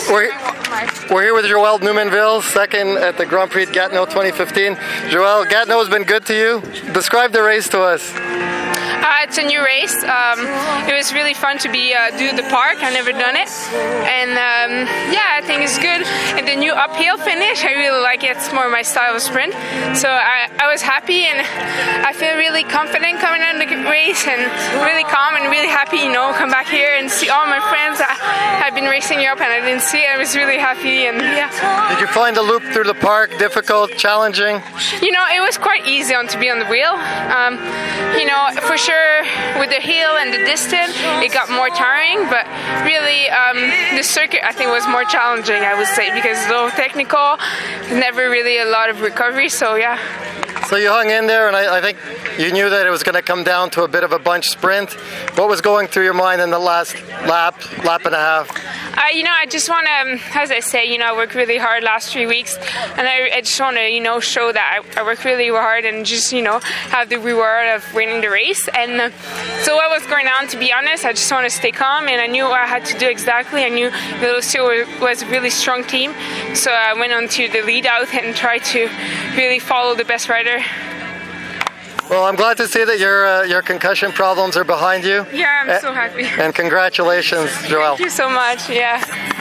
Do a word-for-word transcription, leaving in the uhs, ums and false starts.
We're, we're here with Joël Noumanville, second at the Grand Prix de Gatineau twenty fifteen. Joël, Gatineau has been good to you. Describe the race to us. Uh, it's a new race. Um, it was really fun to be uh, do the park. I've never done it, and um, yeah, I think it's good. And the new uphill finish, I really like it. It's more my style of sprint. So I, I was happy, and I feel really confident coming out of the race, and really calm and really happy. You know, come back here and see all my friends that I've been racing Europe and I didn't see. I was really happy, and yeah. Did you find the loop through the park difficult, challenging? You know, it was quite easy on to be on the wheel. Um, you know, for sure with the hill and the distance, it got more tiring, but really um, the circuit I think was more challenging, I would say, because it's low technical, never really a lot of recovery, so yeah. So you hung in there, and I, I think you knew that it was going to come down to a bit of a bunch sprint. What was going through your mind in the last lap, lap and a half? Uh, you know, I just want to, um, as I say, you know, I worked really hard last three weeks, and I, I just want to, you know, show that I, I worked really hard and just, you know, have the reward of winning the race. And uh, so what was going on, to be honest, I just want to stay calm, and I knew what I had to do exactly. I knew Velocio was a really strong team, so I went on to the lead out and tried to really follow the best rider. Well, I'm glad to see that your uh, your concussion problems are behind you. Yeah, I'm so happy. And congratulations, Joël. Thank you so much. Yeah.